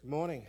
Good morning.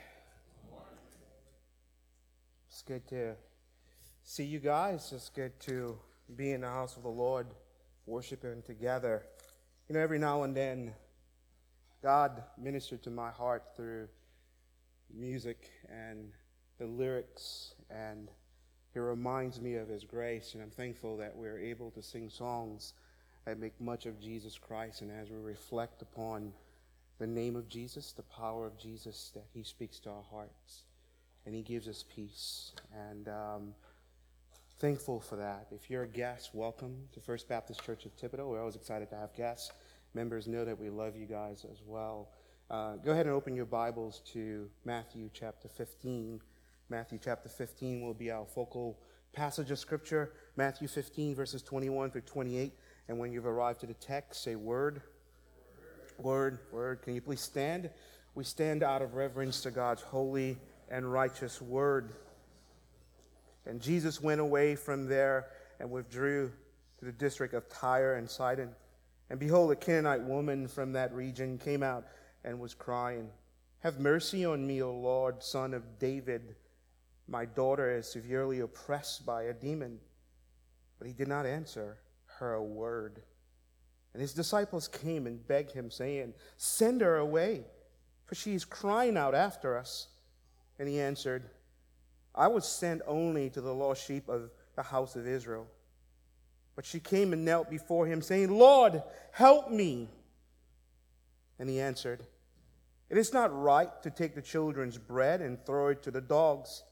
It's good to see you guys. It's good to be in the house of the Lord, worshiping together. You know, every now and then, God ministered to my heart through music and the lyrics, and He reminds me of His grace, and I'm thankful that we're able to sing songs that make much of Jesus Christ, and as we reflect upon the name of Jesus, the power of Jesus, that He speaks to our hearts and He gives us peace. And thankful for that. If you're a guest, welcome to First Baptist Church of Thibodaux. We're always excited to have guests. Members know that we love you guys as well. Go ahead and open your Bibles to Matthew chapter 15. Matthew chapter 15 will be our focal passage of Scripture. Matthew 15, verses 21 through 28. And when you've arrived to the text, say word. Word, word. Can you please stand? We stand out of reverence to God's holy and righteous word. And Jesus went away from there and withdrew to the district of Tyre and Sidon. And behold, a Canaanite woman from that region came out and was crying, "Have mercy on me, O Lord, Son of David. My daughter is severely oppressed by a demon." But He did not answer her a word. And His disciples came and begged Him, saying, "Send her away, for she is crying out after us." And He answered, "I was sent only to the lost sheep of the house of Israel." But she came and knelt before Him, saying, "Lord, help me." And He answered, "It is not right to take the children's bread and throw it to the dogs."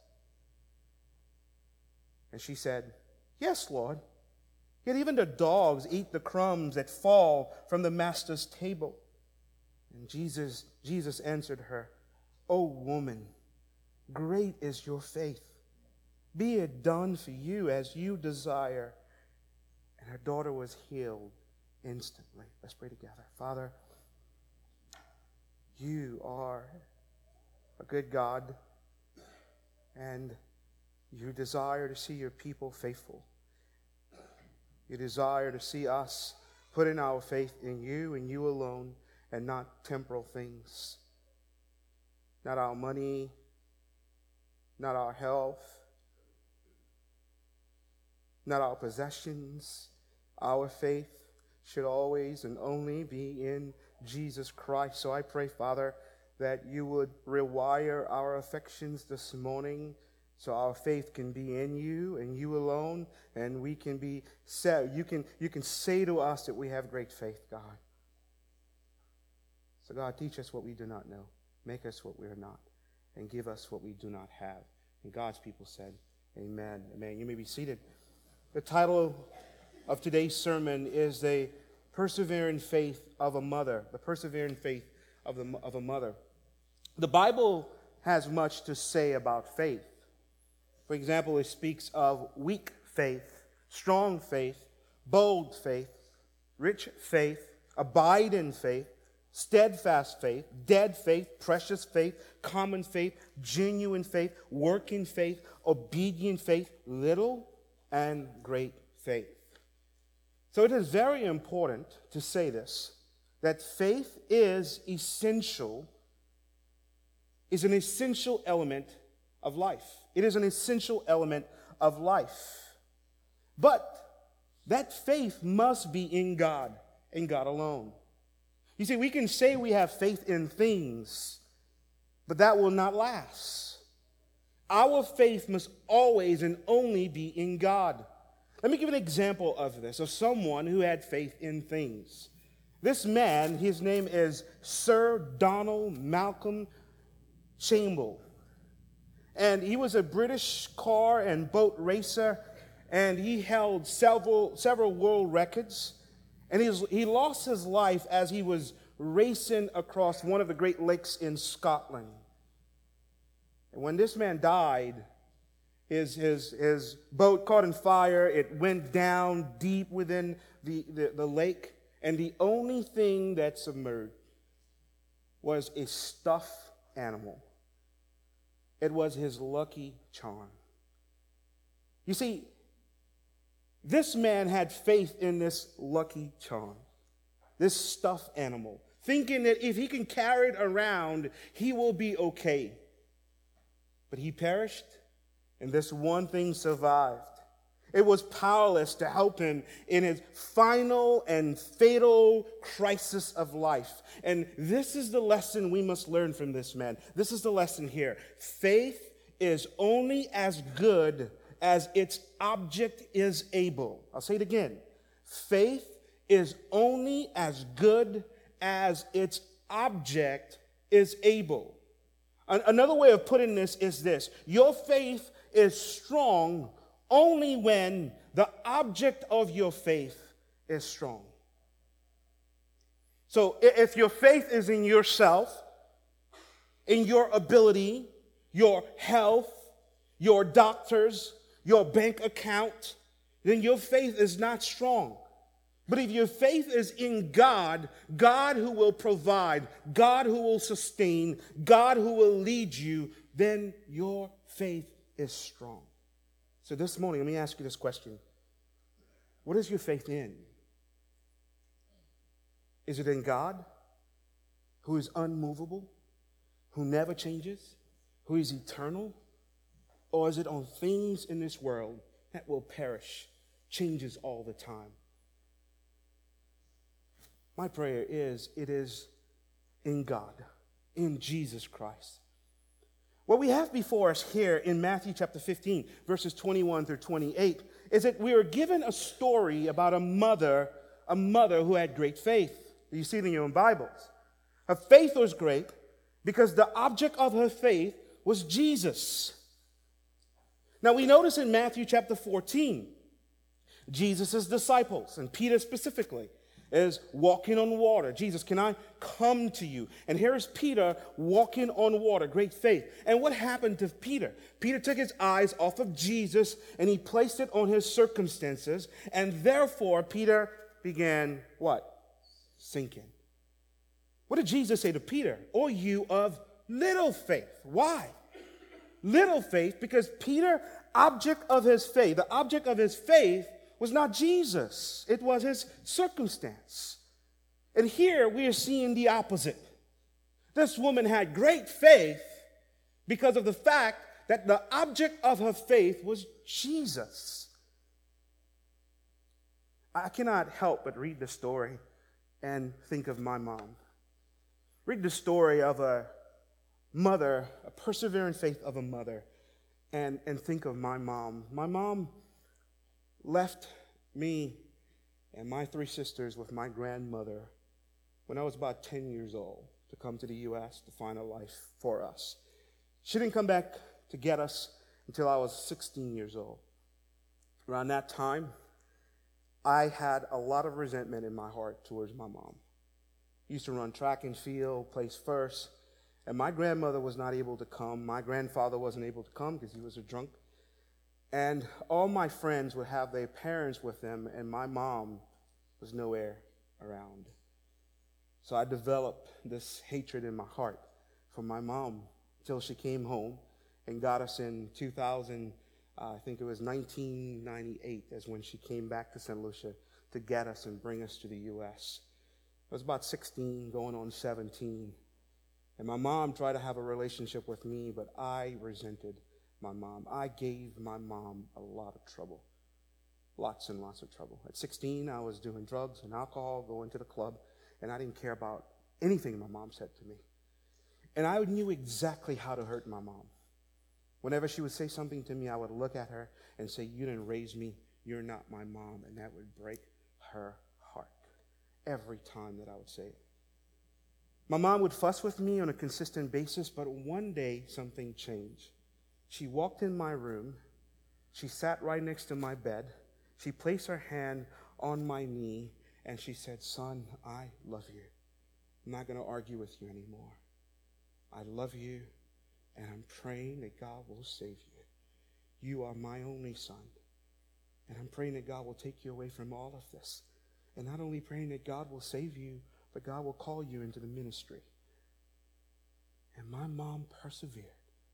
And she said, "Yes, Lord. Yet even the dogs eat the crumbs that fall from the master's table." And Jesus answered her, "O woman, great is your faith. Be it done for you as you desire." And her daughter was healed instantly. Let's pray together. Father, You are a good God, and You desire to see Your people faithful. You desire to see us putting our faith in You and You alone, and not temporal things. Not our money, not our health, not our possessions. Our faith should always and only be in Jesus Christ. So I pray, Father, that You would rewire our affections this morning, so our faith can be in You and You alone, and we can be set. You can say to us that we have great faith, God. So God, teach us what we do not know. Make us what we are not. And give us what we do not have. And God's people said, amen. Amen. You may be seated. The title of today's sermon is The Persevering Faith of a Mother. The Persevering Faith of a Mother. The Bible has much to say about faith. For example, it speaks of weak faith, strong faith, bold faith, rich faith, abiding faith, steadfast faith, dead faith, precious faith, common faith, genuine faith, working faith, obedient faith, little and great faith. So it is very important to say this, that faith is an essential element of life. It is an essential element of life. But that faith must be in God and God alone. You see, we can say we have faith in things, but that will not last. Our faith must always and only be in God. Let me give an example of this, of someone who had faith in things. This man, his name is Sir Donald Malcolm Campbell. And he was a British car and boat racer, and he held several world records. And he lost his life as he was racing across one of the Great Lakes in Scotland. And when this man died, his boat caught in fire. It went down deep within the lake, and the only thing that submerged was a stuffed animal. It was his lucky charm. You see, this man had faith in this lucky charm, this stuffed animal, thinking that if he can carry it around, he will be okay. But he perished, and this one thing survived. It was powerless to help him in his final and fatal crisis of life. And this is the lesson we must learn from this man. This is the lesson here. Faith is only as good as its object is able. I'll say it again. Faith is only as good as its object is able. Another way of putting this is this: your faith is strong only when the object of your faith is strong. So if your faith is in yourself, in your ability, your health, your doctors, your bank account, then your faith is not strong. But if your faith is in God, God who will provide, God who will sustain, God who will lead you, then your faith is strong. So this morning, let me ask you this question. What is your faith in? Is it in God, who is unmovable, who never changes, who is eternal? Or is it on things in this world that will perish, changes all the time? My prayer is, it is in God, in Jesus Christ. What we have before us here in Matthew chapter 15, verses 21 through 28, is that we are given a story about a mother who had great faith. You see it in your own Bibles. Her faith was great because the object of her faith was Jesus. Now we notice in Matthew chapter 14, Jesus' disciples, and Peter specifically, is walking on water. Jesus, can I come to you? And here is Peter walking on water, great faith. And what happened to Peter? Peter took his eyes off of Jesus and he placed it on his circumstances, and therefore Peter began what? Sinking. What did Jesus say to Peter? "O you of little faith." Why? Little faith, because Peter, the object of his faith was not Jesus. It was his circumstance. And here we are seeing the opposite. This woman had great faith because of the fact that the object of her faith was Jesus. I cannot help but read the story and think of my mom. Read the story of a mother, a persevering faith of a mother, and think of my mom. My mom left me and my three sisters with my grandmother when I was about 10 years old to come to the U.S. to find a life for us. She didn't come back to get us until I was 16 years old. Around that time, I had a lot of resentment in my heart towards my mom. I used to run track and field, place first, and my grandmother was not able to come. My grandfather wasn't able to come because he was a drunk. And all my friends would have their parents with them, and my mom was nowhere around. So I developed this hatred in my heart for my mom until she came home and got us in 2000, I think it was 1998, is when she came back to St. Lucia to get us and bring us to the U.S. I was about 16, going on 17. And my mom tried to have a relationship with me, but I resented my mom. I gave my mom a lot of trouble. Lots and lots of trouble. At 16, I was doing drugs and alcohol, going to the club, and I didn't care about anything my mom said to me. And I knew exactly how to hurt my mom. Whenever she would say something to me, I would look at her and say, "You didn't raise me, you're not my mom." And that would break her heart every time that I would say it. My mom would fuss with me on a consistent basis, but one day something changed. She walked in my room, she sat right next to my bed, she placed her hand on my knee, and she said, "Son, I love you. I'm not going to argue with you anymore. I love you, and I'm praying that God will save you. You are my only son, and I'm praying that God will take you away from all of this. And not only praying that God will save you, but God will call you into the ministry." And my mom persevered,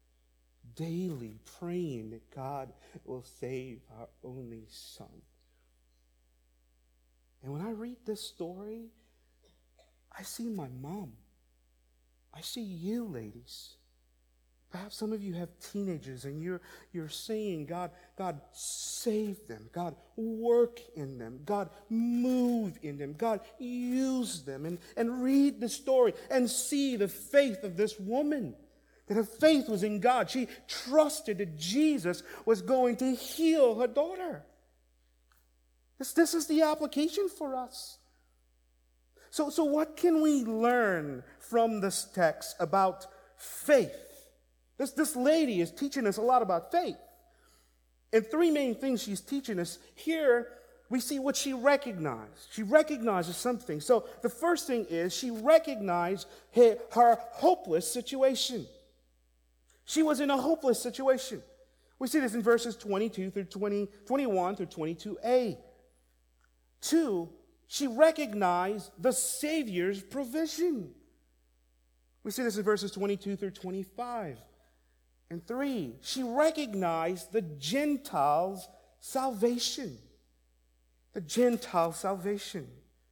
daily praying that God will save our only son. And when I read this story, I see my mom. I see you, ladies. Perhaps some of you have teenagers and you're saying, God, save them. God, work in them. God, move in them. God, use them. And read the story and see the faith of this woman. That her faith was in God. She trusted that Jesus was going to heal her daughter. This is the application for us. So what can we learn from this text about faith? This lady is teaching us a lot about faith. And three main things she's teaching us. Here, we see what she recognized. She recognizes something. So the first thing is she recognized her hopeless situation. She was in a hopeless situation. We see this in verses 22 through 21 through 22a. 2, she recognized the Savior's provision. We see this in verses 22 through 25. And 3, she recognized the Gentiles' salvation. The Gentile salvation.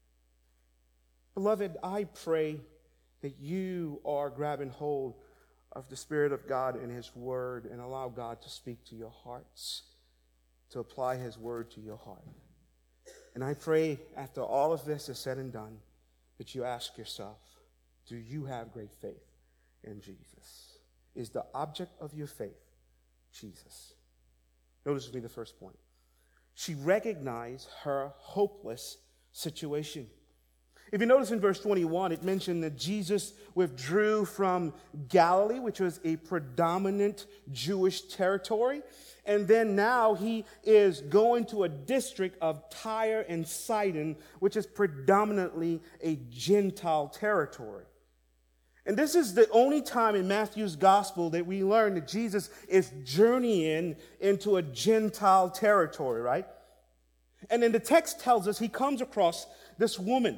Beloved, I pray that you are grabbing hold of the Spirit of God and His Word and allow God to speak to your hearts, to apply His Word to your heart. And I pray after all of this is said and done that you ask yourself, do you have great faith in Jesus? Is the object of your faith Jesus? Notice with me the first point. She recognized her hopeless situation. If you notice in verse 21, it mentioned that Jesus withdrew from Galilee, which was a predominant Jewish territory. And then now he is going to a district of Tyre and Sidon, which is predominantly a Gentile territory. And this is the only time in Matthew's gospel that we learn that Jesus is journeying into a Gentile territory, right? And then the text tells us he comes across this woman.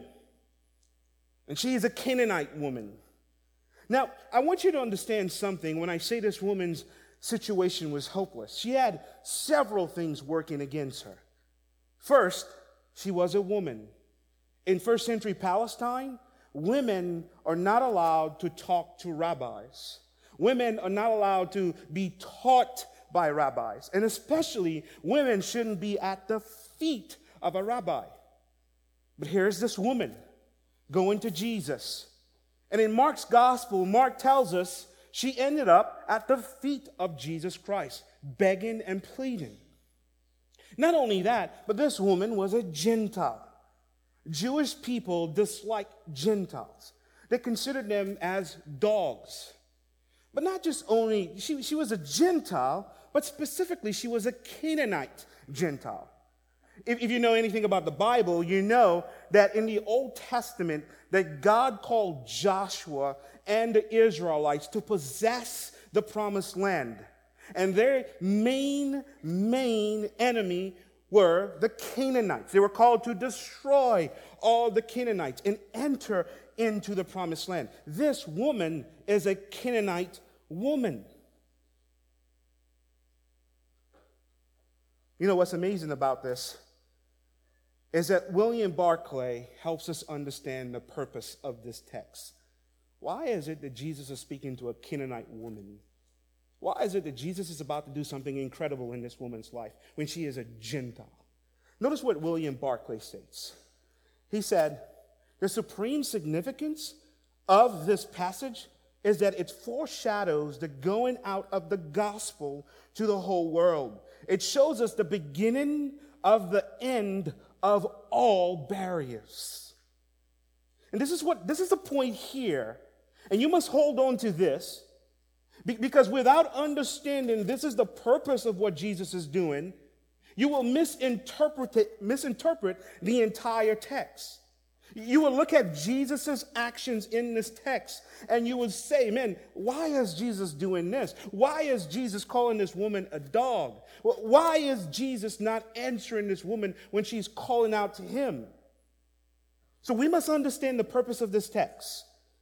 And she is a Canaanite woman. Now, I want you to understand something when I say this woman's situation was hopeless. She had several things working against her. First, she was a woman. In first century Palestine, women are not allowed to talk to rabbis. Women are not allowed to be taught by rabbis. And especially, women shouldn't be at the feet of a rabbi. But here's this woman going to Jesus. And in Mark's gospel, Mark tells us she ended up at the feet of Jesus Christ, begging and pleading. Not only that, but this woman was a Gentile. Jewish people disliked Gentiles. They considered them as dogs. But not just only, she was a Gentile, but specifically she was a Canaanite Gentile. If you know anything about the Bible, you know that in the Old Testament that God called Joshua and the Israelites to possess the promised land. And their main enemy were the Canaanites. They were called to destroy all the Canaanites and enter into the promised land. This woman is a Canaanite woman. You know what's amazing about this is that William Barclay helps us understand the purpose of this text. Why is it that Jesus is speaking to a Canaanite woman? Why is it that Jesus is about to do something incredible in this woman's life when she is a Gentile? Notice what William Barclay states. He said, the supreme significance of this passage is that it foreshadows the going out of the gospel to the whole world. It shows us the beginning of the end of all barriers. And this is the point here. And you must hold on to this, because without understanding this is the purpose of what Jesus is doing, you will misinterpret the entire text. You will look at Jesus' actions in this text and you will say, man, why is Jesus doing this? Why is Jesus calling this woman a dog? Why is Jesus not answering this woman when she's calling out to him? So we must understand the purpose of this text.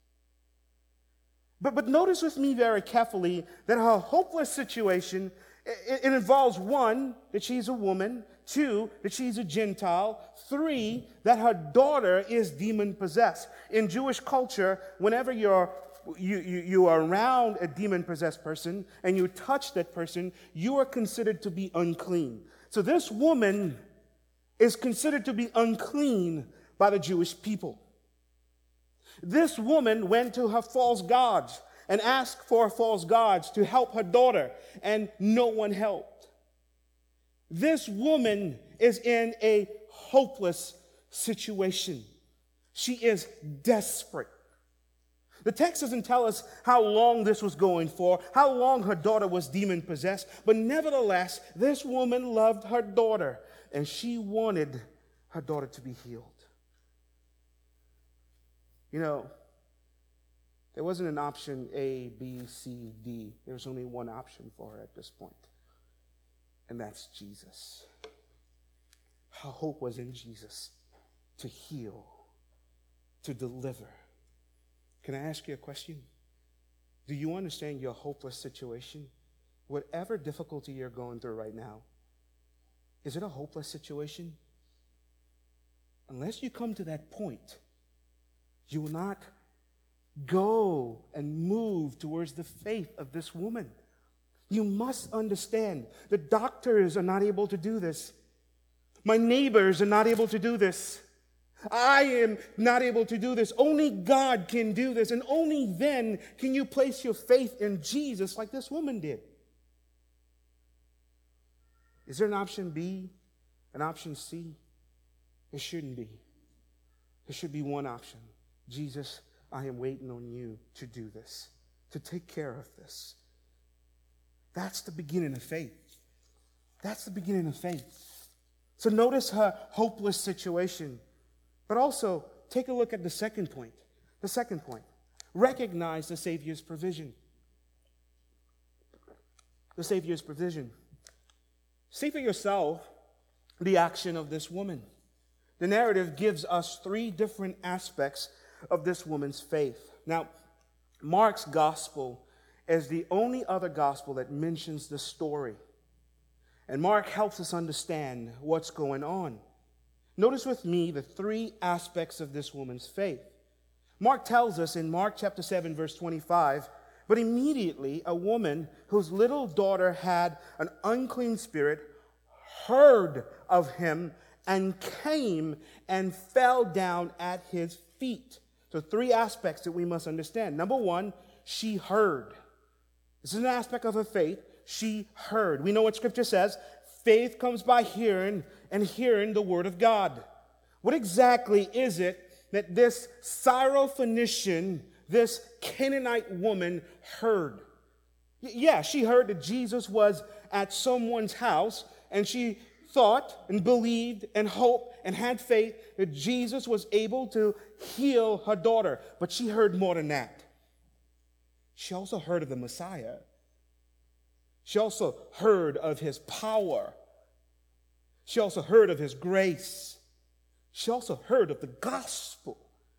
But notice with me very carefully that her hopeless situation, it involves, one, that she's a woman. 2, that she's a Gentile. 3, that her daughter is demon-possessed. In Jewish culture, whenever you are around a demon-possessed person and you touch that person, you are considered to be unclean. So this woman is considered to be unclean by the Jewish people. This woman went to her false gods and asked for false gods to help her daughter, and no one helped. This woman is in a hopeless situation. She is desperate. The text doesn't tell us how long this was going for, how long her daughter was demon-possessed, but nevertheless, this woman loved her daughter, and she wanted her daughter to be healed. You know, there wasn't an option A, B, C, D. There was only one option for her at this point, and that's Jesus. Her hope was in Jesus to heal, to deliver. Can I ask you a question? Do you understand your hopeless situation? Whatever difficulty you're going through right now, is it a hopeless situation? Unless you come to that point, you will not go and move towards the faith of this woman. You must understand the doctors are not able to do this. My neighbors are not able to do this. I am not able to do this. Only God can do this, and only then can you place your faith in Jesus like this woman did. Is there an option B, an option C? There shouldn't be. There should be one option. Jesus, I am waiting on you to do this, to take care of this. That's the beginning of faith. That's the beginning of faith. So notice her hopeless situation. But also, take a look at the second point. The second point. Recognize the Savior's provision. The Savior's provision. See for yourself the action of this woman. The narrative gives us 3 different aspects of this woman's faith. Now, Mark's gospel is the only other gospel that mentions this story. And Mark helps us understand what's going on. Notice with me the 3 aspects of this woman's faith. Mark tells us in Mark chapter 7, verse 25, but immediately a woman whose little daughter had an unclean spirit heard of him and came and fell down at his feet. So 3 aspects that we must understand. Number 1, she heard. This is an aspect of her faith. She heard. We know what Scripture says. Faith comes by hearing, and hearing the word of God. What exactly is it that this Syrophoenician, this Canaanite woman heard? Yeah, she heard that Jesus was at someone's house, and she thought and believed and hoped and had faith that Jesus was able to heal her daughter. But she heard more than that. She also heard of the Messiah. She also heard of his power. She also heard of his grace. She also heard of the gospel.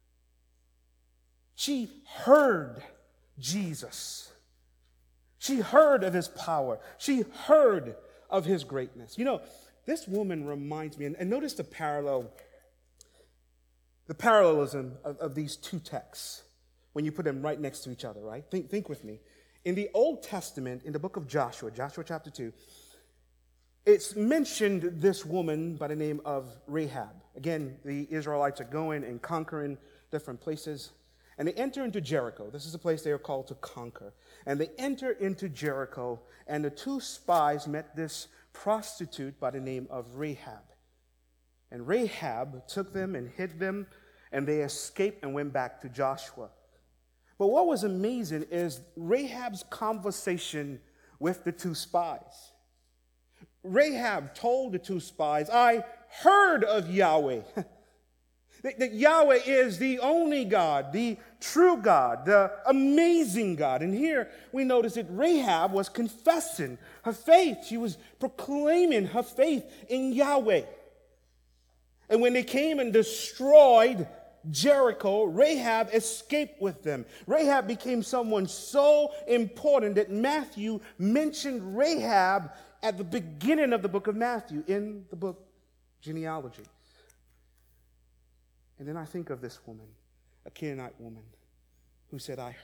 She heard Jesus. She heard of his power. She heard of his greatness. You know, this woman reminds me, and notice the parallelism of these 2 texts when you put them right next to each other, right? Think with me. In the Old Testament, in the book of Joshua chapter 2, it's mentioned this woman by the name of Rahab. Again, the Israelites are going and conquering different places, and they enter into Jericho. This is a place they are called to conquer. And they enter into Jericho, and the 2 spies met this prostitute by the name of Rahab. And Rahab took them and hid them, and they escaped and went back to Joshua. But what was amazing is Rahab's conversation with the 2 spies. Rahab told the 2 spies, I heard of Yahweh. That Yahweh is the only God, the true God, the amazing God. And here we notice that Rahab was confessing her faith. She was proclaiming her faith in Yahweh. And when they came and destroyed Jericho, Rahab escaped with them. Rahab became someone so important that Matthew mentioned Rahab at the beginning of the book of Matthew, in the book Genealogy. And then I think of this woman, a Canaanite woman, who said, I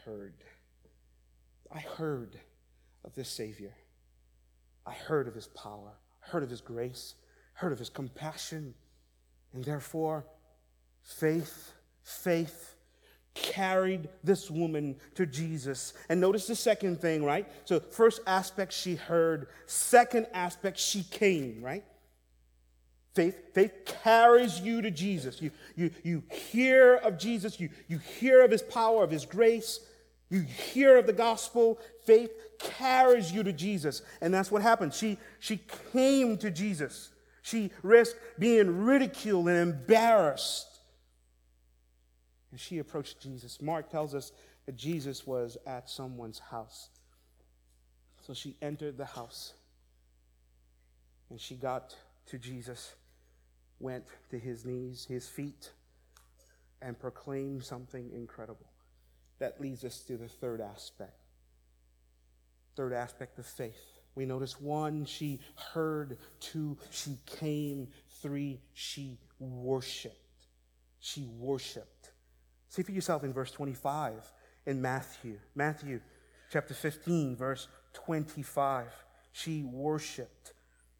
heard of this Savior. I heard of his power, heard of his grace, heard of his compassion. And therefore, faith carried this woman to Jesus. And notice the second thing, right? So first aspect, she heard. Second aspect, she came, right? Faith carries you to Jesus. You hear of Jesus. You hear of his power, of his grace. You hear of the gospel. Faith carries you to Jesus. And that's what happened. She came to Jesus. She risked being ridiculed and embarrassed. And she approached Jesus. Mark tells us that Jesus was at someone's house. So she entered the house. And she got to Jesus, went to his knees, his feet, and proclaimed something incredible. That leads us to the third aspect. Third aspect of faith. We notice 1, she heard. 2, she came. 3, she worshiped. She worshiped. See for yourself in verse 25 in Matthew. Matthew chapter 15, verse 25. She worshiped.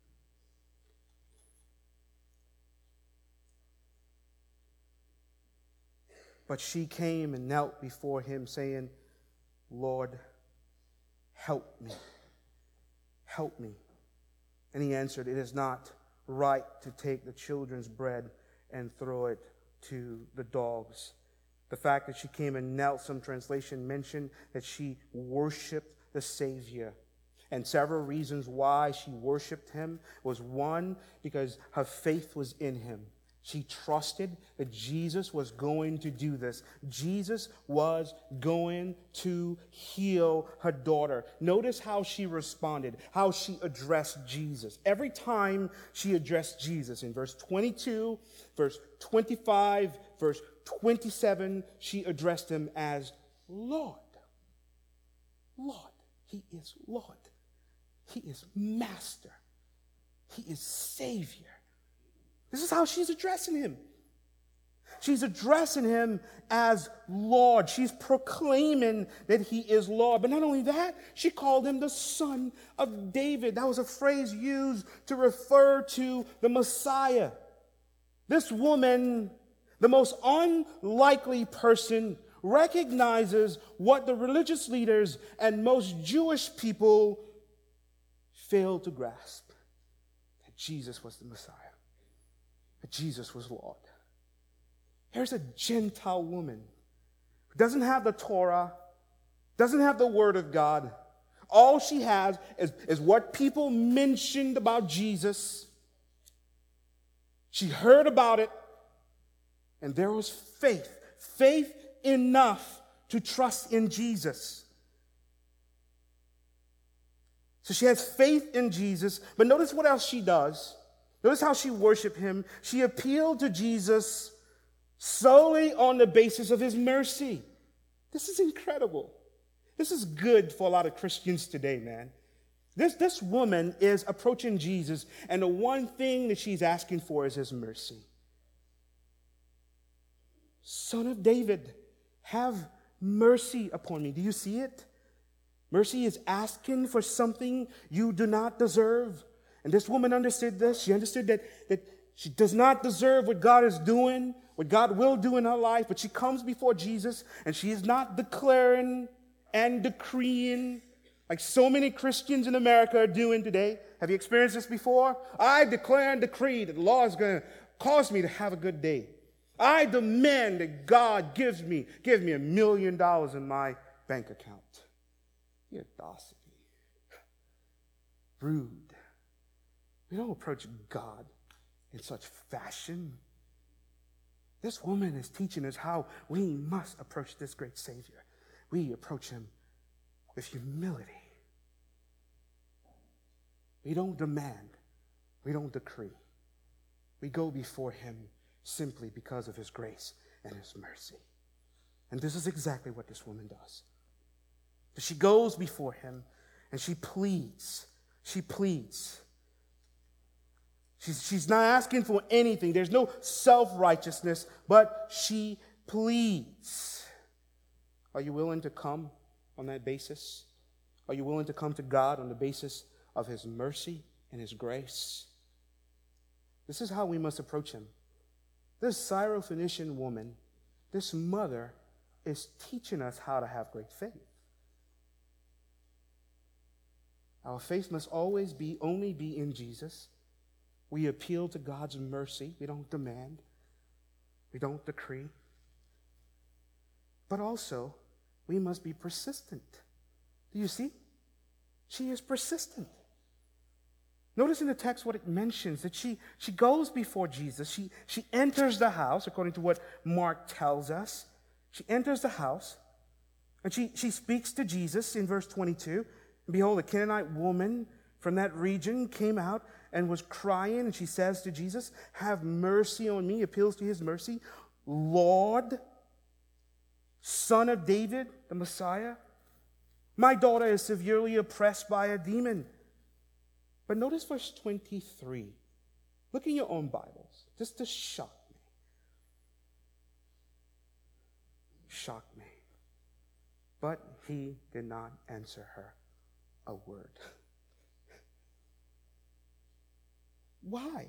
But she came and knelt before him, saying, Lord, help me. Help me. And he answered, it is not right to take the children's bread and throw it to the dogs. The fact that she came and knelt, some translation mentioned that she worshiped the Savior. And several reasons why she worshiped him was 1, because her faith was in him. She trusted that Jesus was going to do this. Jesus was going to heal her daughter. Notice how she responded, how she addressed Jesus. Every time she addressed Jesus, in verse 22, verse 25, verse 27, she addressed him as Lord. Lord. He is Lord. He is Master. He is Savior. This is how she's addressing him. She's addressing him as Lord. She's proclaiming that he is Lord. But not only that, she called him the Son of David. That was a phrase used to refer to the Messiah. This woman, the most unlikely person, recognizes what the religious leaders and most Jewish people failed to grasp, that Jesus was the Messiah. That Jesus was Lord. Here's a Gentile woman who doesn't have the Torah, doesn't have the Word of God. All she has is what people mentioned about Jesus. She heard about it, and there was faith enough to trust in Jesus. So she has faith in Jesus, but notice what else she does. Notice how she worshiped him. She appealed to Jesus solely on the basis of his mercy. This is incredible. This is good for a lot of Christians today, man. This woman is approaching Jesus, and the one thing that she's asking for is his mercy. Son of David, have mercy upon me. Do you see it? Mercy is asking for something you do not deserve. And this woman understood this. She understood that she does not deserve what God is doing, what God will do in her life, but she comes before Jesus, and she is not declaring and decreeing like so many Christians in America are doing today. Have you experienced this before? I declare and decree that the Lord is going to cause me to have a good day. I demand that God gives me $1 million in my bank account. The audacity. Rude. We don't approach God in such fashion. This woman is teaching us how we must approach this great Savior. We approach him with humility. We don't demand. We don't decree. We go before him simply because of his grace and his mercy. And this is exactly what this woman does. She goes before him and she pleads. She pleads. She's not asking for anything. There's no self-righteousness, but she pleads. Are you willing to come on that basis? Are you willing to come to God on the basis of His mercy and His grace? This is how we must approach Him. This Syrophoenician woman, this mother, is teaching us how to have great faith. Our faith must always only be in Jesus. We appeal to God's mercy. We don't demand. We don't decree. But also, we must be persistent. Do you see? She is persistent. Notice in the text what it mentions, that she goes before Jesus. She enters the house, according to what Mark tells us. She enters the house, and she speaks to Jesus in verse 22. And behold, a Canaanite woman from that region came out and was crying, and she says to Jesus, "Have mercy on me," appeals to His mercy. "Lord, Son of David," the Messiah, "my daughter is severely oppressed by a demon." But notice verse 23. Look in your own Bibles, just to shock me. Shock me. But He did not answer her a word. Why?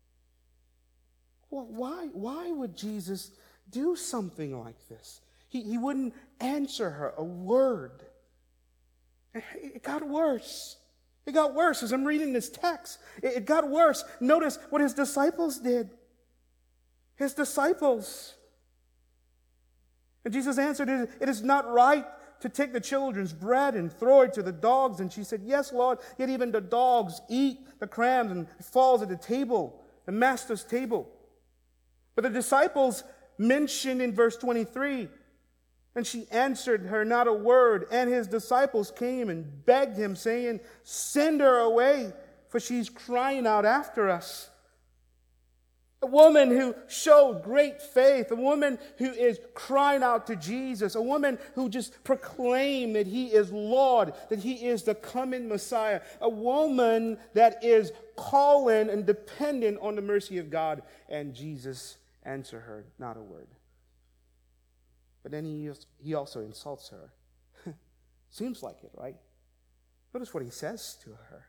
Why would Jesus do something like this? He wouldn't answer her a word. It got worse. It got worse as I'm reading this text. It got worse. Notice what His disciples did. His disciples. And Jesus answered, "It is not right to take the children's bread and throw it to the dogs." And she said, "Yes, Lord, yet even the dogs eat the crumbs and it falls at the table, the master's table." But the disciples mentioned in verse 23, "And she answered her not a word. And His disciples came and begged Him, saying, 'Send her away, for she's crying out after us.'" A woman who showed great faith, a woman who is crying out to Jesus, a woman who just proclaimed that He is Lord, that He is the coming Messiah, a woman that is calling and dependent on the mercy of God, and Jesus answered her not a word. But then he also insults her. Seems like it, right? Notice what He says to her.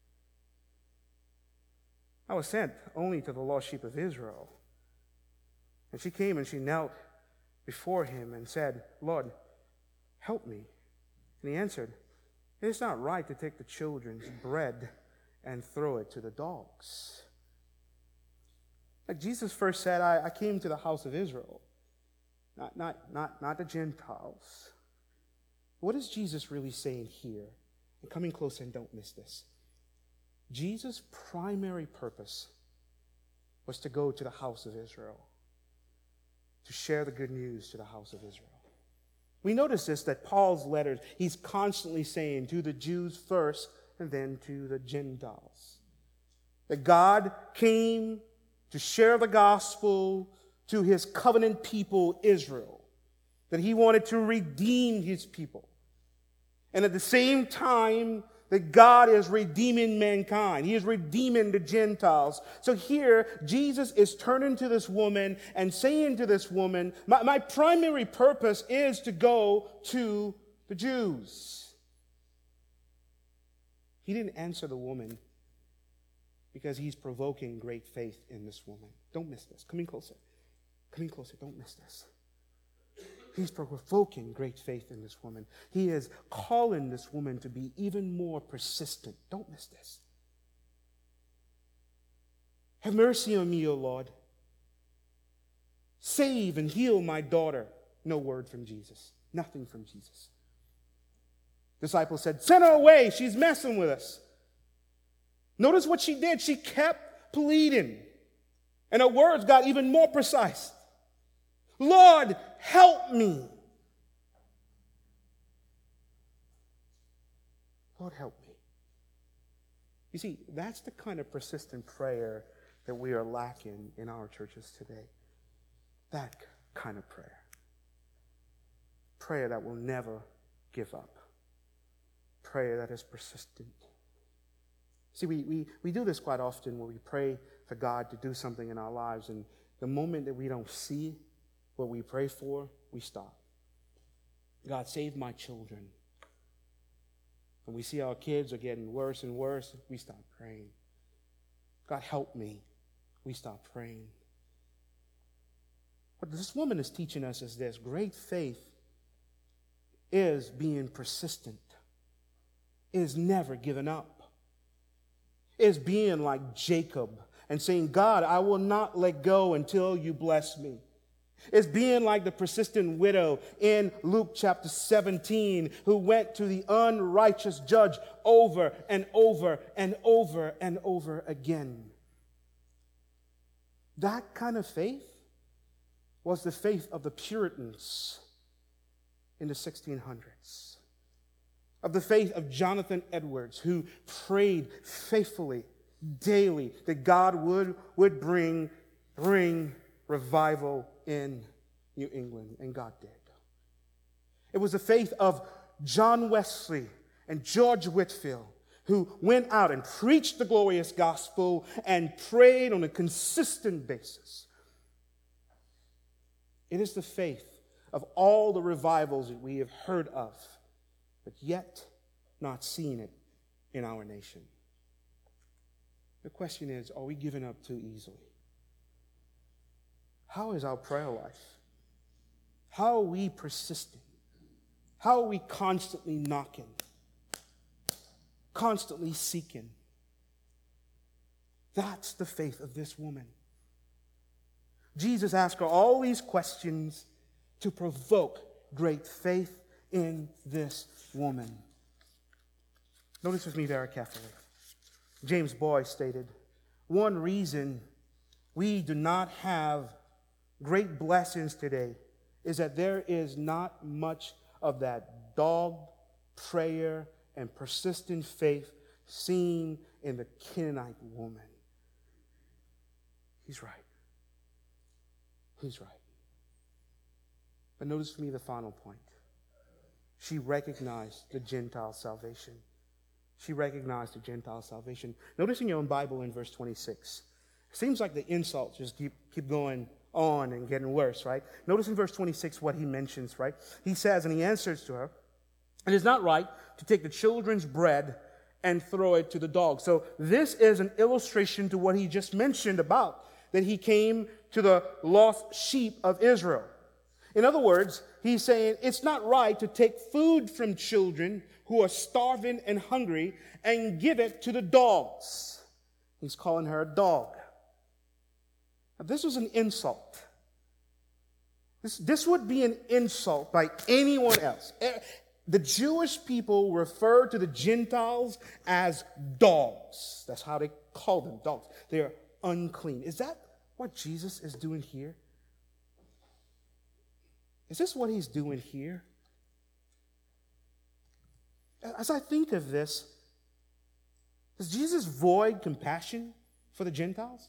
"I was sent only to the lost sheep of Israel." And she came and she knelt before Him and said, "Lord, help me." And He answered, "It is not right to take the children's bread and throw it to the dogs." Like Jesus first said, I came to the house of Israel, not the Gentiles. What is Jesus really saying here? And coming closer, and don't miss this. Jesus' primary purpose was to go to the house of Israel, to share the good news to the house of Israel. We notice this, that Paul's letters, he's constantly saying to the Jews first and then to the Gentiles. That God came to share the gospel to His covenant people, Israel. That He wanted to redeem His people. And at the same time, that God is redeeming mankind. He is redeeming the Gentiles. So here, Jesus is turning to this woman and saying to this woman, my primary purpose is to go to the Jews. He didn't answer the woman because He's provoking great faith in this woman. Don't miss this. Coming closer. Coming closer. Don't miss this. He's provoking great faith in this woman. He is calling this woman to be even more persistent. Don't miss this. "Have mercy on me, O Lord. Save and heal my daughter." No word from Jesus. Nothing from Jesus. Disciples said, "Send her away. She's messing with us." Notice what she did. She kept pleading. And her words got even more precise. "Lord, help me." Lord, help me. You see, that's the kind of persistent prayer that we are lacking in our churches today. That kind of prayer. Prayer that will never give up. Prayer that is persistent. See, we do this quite often where we pray for God to do something in our lives, and the moment that we don't see what we pray for, we stop. God, save my children. And we see our kids are getting worse and worse, we stop praying. God, help me. We stop praying. What this woman is teaching us is this: great faith is being persistent, is never giving up, is being like Jacob and saying, God, I will not let go until you bless me. It's being like the persistent widow in Luke chapter 17 who went to the unrighteous judge over and over and over and over again. That kind of faith was the faith of the Puritans in the 1600s, of the faith of Jonathan Edwards, who prayed faithfully daily that God would bring revival in New England, and God did. It was the faith of John Wesley and George Whitefield, who went out and preached the glorious gospel and prayed on a consistent basis. It is the faith of all the revivals that we have heard of, but yet not seen it in our nation. The question is, are we giving up too easily? How is our prayer life? How are we persisting? How are we constantly knocking? Constantly seeking? That's the faith of this woman. Jesus asked her all these questions to provoke great faith in this woman. Notice with me very carefully. James Boyce stated, one reason we do not have great blessings today is that there is not much of that dogged prayer and persistent faith seen in the Canaanite woman. He's right. He's right. But notice for me the final point. She recognized the Gentile salvation. She recognized the Gentile salvation. Notice in your own Bible in verse 26. It seems like the insults just keep going on and getting worse, right? Notice in verse 26 what he mentions, right? He says, and he answers to her, it is not right to take the children's bread and throw it to the dogs. So this is an illustration to what he just mentioned about, that he came to the lost sheep of Israel. In other words, he's saying it's not right to take food from children who are starving and hungry and give it to the dogs. He's calling her a dog. Now, this was an insult. This would be an insult by anyone else. The Jewish people refer to the Gentiles as dogs. That's how they call them, dogs. They are unclean. Is that what Jesus is doing here? Is this what he's doing here? As I think of this, does Jesus void compassion for the Gentiles?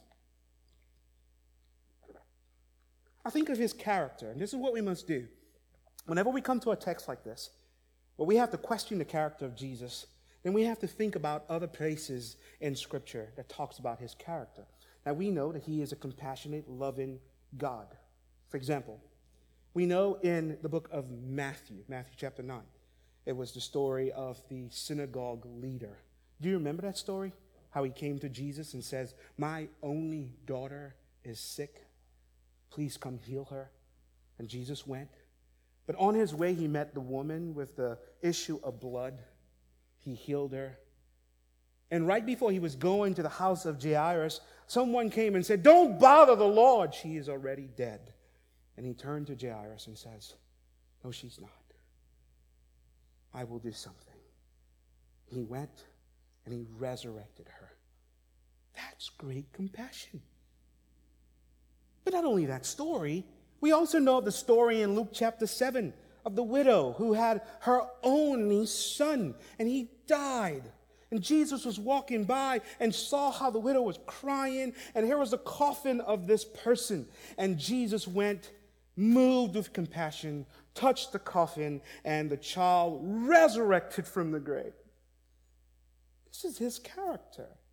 I think of his character, and this is what we must do. Whenever we come to a text like this, where we have to question the character of Jesus, then we have to think about other places in Scripture that talks about his character. Now, we know that he is a compassionate, loving God. For example, we know in the book of Matthew chapter 9, it was the story of the synagogue leader. Do you remember that story? How he came to Jesus and says, my only daughter is sick. Please come heal her. And Jesus went. But on his way, he met the woman with the issue of blood. He healed her. And right before he was going to the house of Jairus, someone came and said, don't bother the Lord. She is already dead. And he turned to Jairus and says, no, she's not. I will do something. He went and he resurrected her. That's great compassion. But not only that story, we also know the story in Luke chapter 7 of the widow who had her only son, and he died. And Jesus was walking by and saw how the widow was crying, and here was the coffin of this person. And Jesus went, moved with compassion, touched the coffin, and the child resurrected from the grave. This is his character.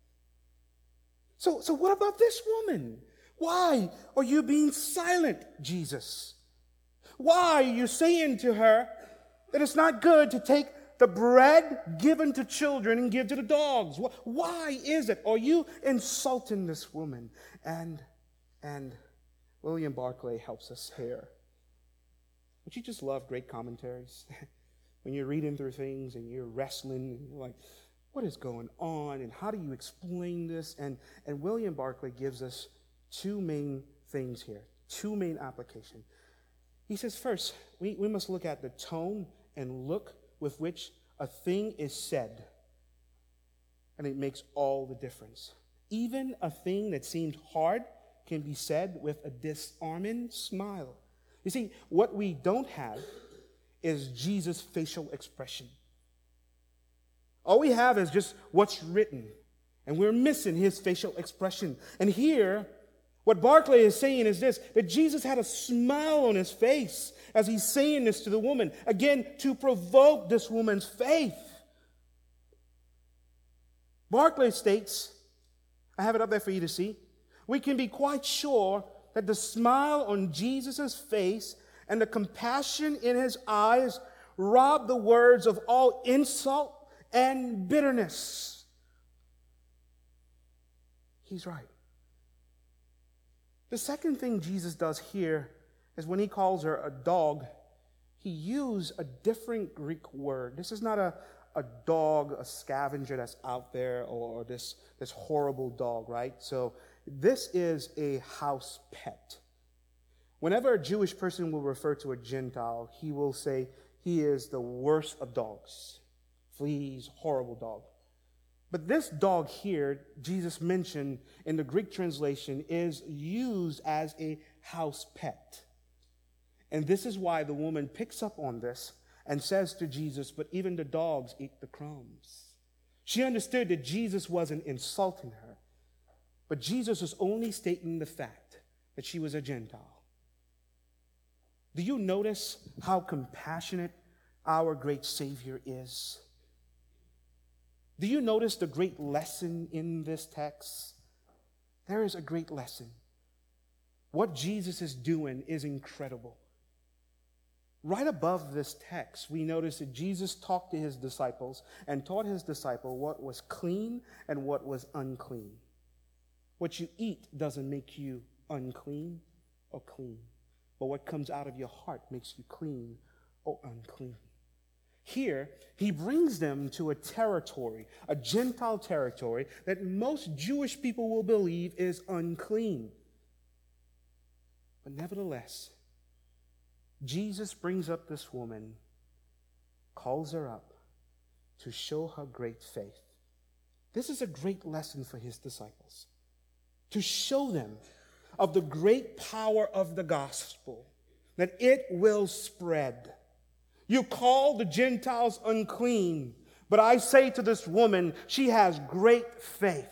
So what about this woman? Why are you being silent, Jesus? Why are you saying to her that it's not good to take the bread given to children and give to the dogs? Why is it? Are you insulting this woman? And William Barclay helps us here. Don't you just love great commentaries? When you're reading through things and you're wrestling and you're like, what is going on and how do you explain this? And William Barclay gives us two main things here, two main applications. He says, first, we must look at the tone and look with which a thing is said. And it makes all the difference. Even a thing that seemed hard can be said with a disarming smile. You see, what we don't have is Jesus' facial expression. All we have is just what's written. And we're missing his facial expression. And here, what Barclay is saying is this, that Jesus had a smile on his face as he's saying this to the woman. Again, to provoke this woman's faith. Barclay states, I have it up there for you to see, we can be quite sure that the smile on Jesus' face and the compassion in his eyes rob the words of all insult and bitterness. He's right. The second thing Jesus does here is when he calls her a dog, he used a different Greek word. This is not a dog, a scavenger that's out there, or this horrible dog, right? So this is a house pet. Whenever a Jewish person will refer to a Gentile, he will say he is the worst of dogs. Fleas, horrible dog. But this dog here, Jesus mentioned in the Greek translation, is used as a house pet. And this is why the woman picks up on this and says to Jesus, but even the dogs eat the crumbs. She understood that Jesus wasn't insulting her, but Jesus was only stating the fact that she was a Gentile. Do you notice how compassionate our great Savior is? Do you notice the great lesson in this text? There is a great lesson. What Jesus is doing is incredible. Right above this text, we notice that Jesus talked to his disciples and taught his disciple what was clean and what was unclean. What you eat doesn't make you unclean or clean, but what comes out of your heart makes you clean or unclean. Here, he brings them to a territory, a Gentile territory, that most Jewish people will believe is unclean. But nevertheless, Jesus brings up this woman, calls her up to show her great faith. This is a great lesson for his disciples, to show them of the great power of the gospel, that it will spread. You call the Gentiles unclean, but I say to this woman, she has great faith.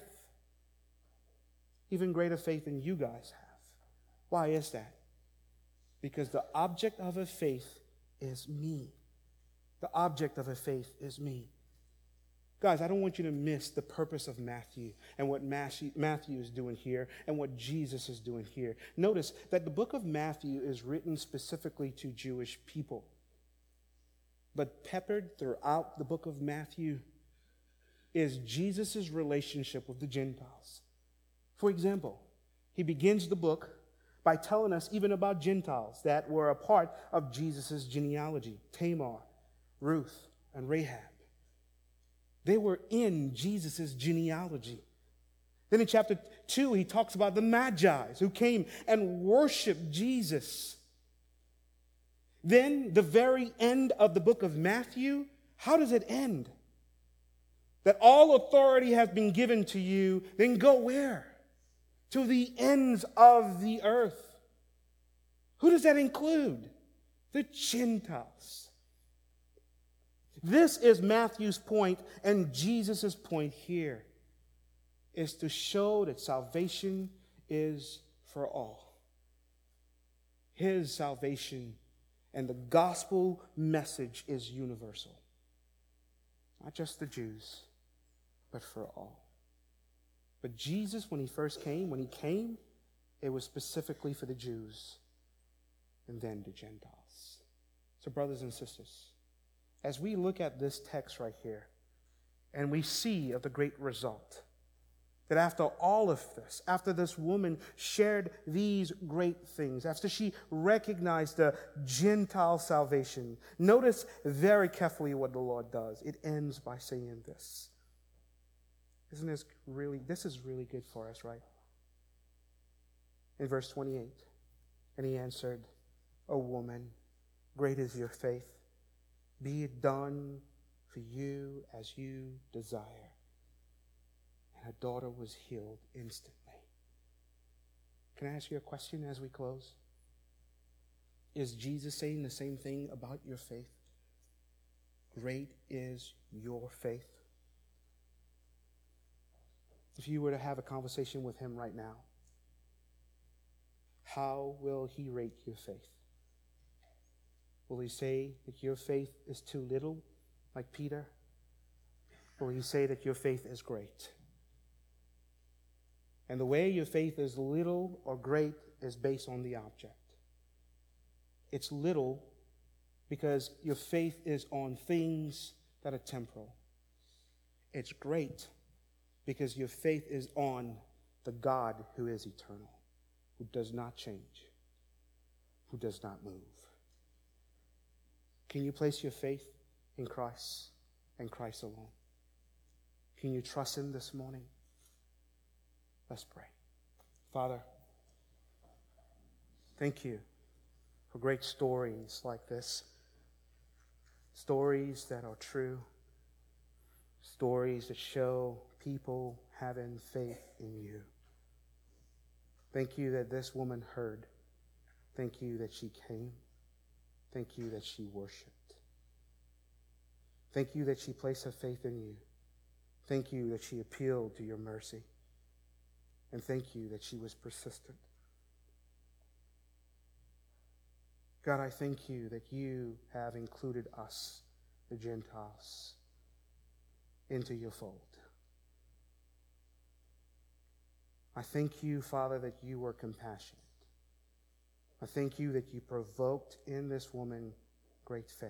Even greater faith than you guys have. Why is that? Because the object of her faith is me. The object of her faith is me. Guys, I don't want you to miss the purpose of Matthew and what Matthew is doing here and what Jesus is doing here. Notice that the book of Matthew is written specifically to Jewish people. But peppered throughout the book of Matthew is Jesus' relationship with the Gentiles. For example, he begins the book by telling us even about Gentiles that were a part of Jesus' genealogy. Tamar, Ruth, and Rahab. They were in Jesus' genealogy. Then in chapter 2, he talks about the Magi who came and worshiped Jesus. Then the very end of the book of Matthew, how does it end? That all authority has been given to you, then go where? To the ends of the earth. Who does that include? The Gentiles. This is Matthew's point, and Jesus' point here is to show that salvation is for all. His salvation and the gospel message is universal. Not just the Jews, but for all. But Jesus, when he came, it was specifically for the Jews and then the Gentiles. So brothers and sisters, as we look at this text right here, and we see of the great result, that after all of this, after this woman shared these great things, after she recognized the Gentile salvation, notice very carefully what the Lord does. It ends by saying this. This is really good for us, right? In verse 28, and he answered, O woman, great is your faith. Be it done for you as you desire. And her daughter was healed instantly. Can I ask you a question as we close? Is Jesus saying the same thing about your faith? Great is your faith. If you were to have a conversation with him right now, how will he rate your faith? Will he say that your faith is too little, like Peter? Will he say that your faith is great? And the way your faith is little or great is based on the object. It's little because your faith is on things that are temporal. It's great because your faith is on the God who is eternal, who does not change, who does not move. Can you place your faith in Christ and Christ alone? Can you trust him this morning? Let's pray. Father, thank you for great stories like this. Stories that are true. Stories that show people having faith in you. Thank you that this woman heard. Thank you that she came. Thank you that she worshiped. Thank you that she placed her faith in you. Thank you that she appealed to your mercy. And thank you that she was persistent. God, I thank you that you have included us, the Gentiles, into your fold. I thank you, Father, that you were compassionate. I thank you that you provoked in this woman great faith.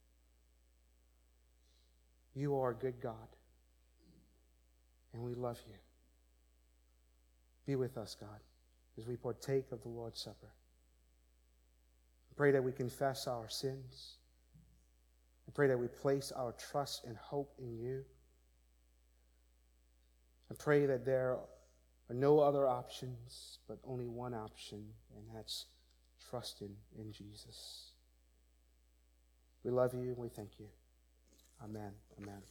You are a good God, and we love you. Be with us, God, as we partake of the Lord's Supper. I pray that we confess our sins. I pray that we place our trust and hope in you. I pray that there are no other options, but only one option, and that's trusting in Jesus. We love you and we thank you. Amen. Amen.